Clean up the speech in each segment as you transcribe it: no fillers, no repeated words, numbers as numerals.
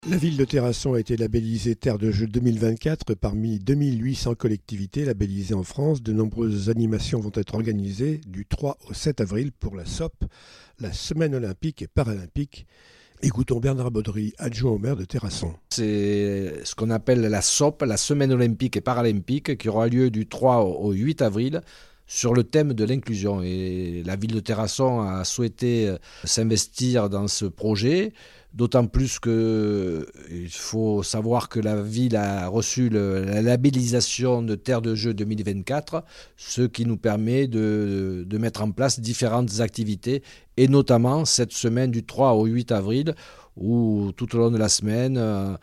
La ville de Terrasson a été labellisée Terre de Jeux 2024 parmi 2800 collectivités labellisées en France. De nombreuses animations vont être organisées du 3 au 7 avril pour la SOP, la Semaine olympique et paralympique. Écoutons Bernard Baudry, adjoint au maire de Terrasson. C'est ce qu'on appelle la SOP, la Semaine olympique et paralympique, qui aura lieu du 3 au 8 avril sur le thème de l'inclusion. Et la ville de Terrasson a souhaité s'investir dans ce projet, d'autant plus qu'il faut savoir que la ville a reçu la labellisation de Terre de Jeux 2024, ce qui nous permet de mettre en place différentes activités, et notamment cette semaine du 3 au 8 avril, où tout au long de la semaine,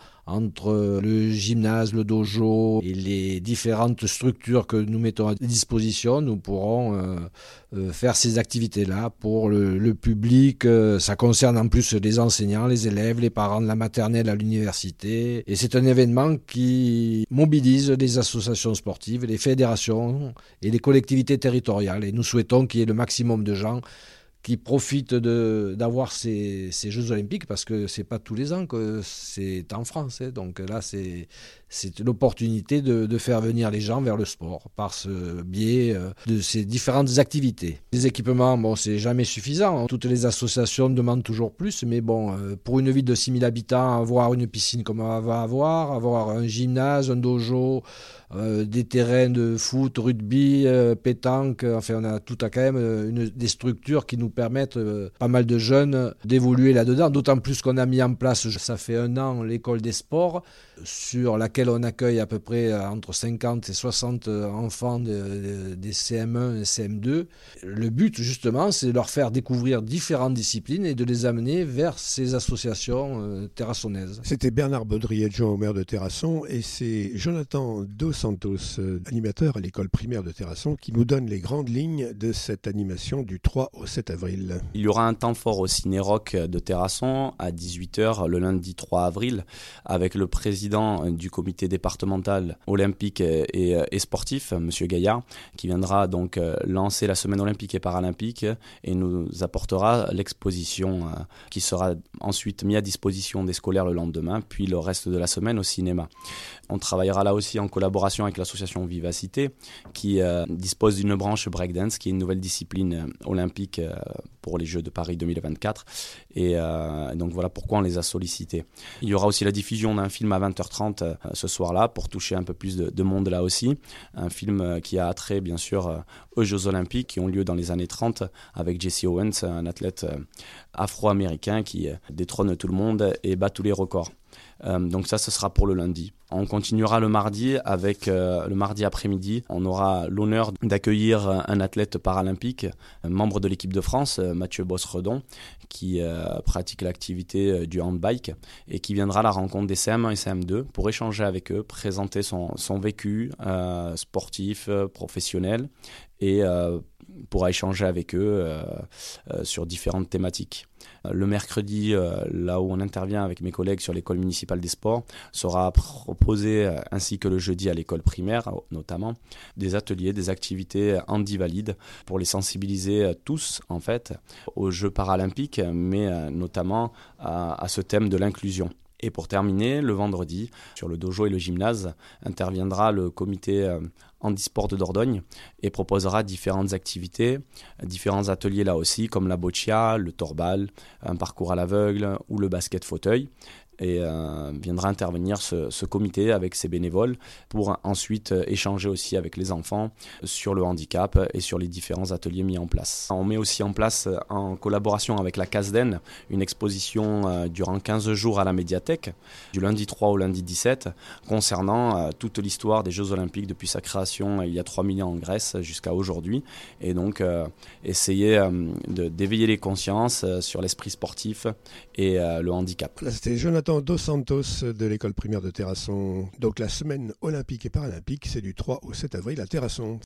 entre le gymnase, le dojo et les différentes structures que nous mettons à disposition, nous pourrons faire ces activités-là pour le public. Ça concerne en plus les enseignants, les élèves, les parents de la maternelle à l'université. Et c'est un événement qui mobilise les associations sportives, les fédérations et les collectivités territoriales. Et nous souhaitons qu'il y ait le maximum de gens qui profitent d'avoir ces Jeux Olympiques, parce que ce n'est pas tous les ans que c'est en France. Donc là, c'est l'opportunité de faire venir les gens vers le sport par ce biais de ces différentes activités. Les équipements, c'est jamais suffisant. Toutes les associations demandent toujours plus, mais pour une ville de 6000 habitants, avoir une piscine comme on va avoir un gymnase, un dojo, des terrains de foot, rugby, pétanque, enfin on a tout à quand même des structures qui nous permettent, pas mal de jeunes, d'évoluer là-dedans, d'autant plus qu'on a mis en place, ça fait 1 an, l'école des sports, sur laquelle on accueille à peu près entre 50 et 60 enfants des CM1 et CM2. Le but justement, c'est de leur faire découvrir différentes disciplines et de les amener vers ces associations terrassonnaises. C'était Bernard Baudry, adjoint au maire de Terrasson, et c'est Jonathan Dos Santos, animateur à l'école primaire de Terrasson, qui nous donne les grandes lignes de cette animation du 3 au 7 avril. Il y aura un temps fort au Ciné-Rock de Terrasson à 18h le lundi 3 avril avec le président du comité départemental olympique et sportif, M. Gaillard, qui viendra donc lancer la semaine olympique et paralympique et nous apportera l'exposition qui sera ensuite mise à disposition des scolaires le lendemain, puis le reste de la semaine au cinéma. On travaillera là aussi en collaboration avec l'association Vivacité qui dispose d'une branche breakdance qui est une nouvelle discipline olympique pour les Jeux de Paris 2024 et donc voilà pourquoi on les a sollicités. Il y aura aussi la diffusion d'un film à 20h30 ce soir-là pour toucher un peu plus de monde là aussi. Un film qui a attrait bien sûr aux Jeux Olympiques qui ont lieu dans les années 30 avec Jesse Owens, un athlète afro-américain qui détrône tout le monde et bat tous les records. Donc ça, ce sera pour le lundi. On continuera le mardi avec le mardi après-midi. On aura l'honneur d'accueillir un athlète paralympique, un membre de l'équipe de France, Mathieu Bosse-Redon, qui pratique l'activité du handbike et qui viendra à la rencontre des CM1 et CM2 pour échanger avec eux, présenter son vécu sportif, professionnel et pourra échanger avec eux sur différentes thématiques. Le mercredi, là où on intervient avec mes collègues sur l'école municipale des sports, sera proposé, ainsi que le jeudi à l'école primaire notamment, des ateliers, des activités handi-valides pour les sensibiliser tous en fait aux Jeux paralympiques, mais notamment à ce thème de l'inclusion. Et pour terminer, le vendredi, sur le dojo et le gymnase, interviendra le comité handisport de Dordogne et proposera différentes activités, différents ateliers là aussi, comme la boccia, le torbal, un parcours à l'aveugle ou le basket fauteuil. Et viendra intervenir ce comité avec ses bénévoles pour ensuite échanger aussi avec les enfants sur le handicap et sur les différents ateliers mis en place. On met aussi en place, en collaboration avec la CASDEN, une exposition durant 15 jours à la médiathèque, du lundi 3 au lundi 17, concernant toute l'histoire des Jeux Olympiques depuis sa création il y a 3000 ans en Grèce jusqu'à aujourd'hui. Et donc essayer d'éveiller les consciences sur l'esprit sportif et le handicap. Là, c'était Jonathan Dos Santos de l'école primaire de Terrasson. Donc la semaine olympique et paralympique, c'est du 3 au 7 avril à Terrasson.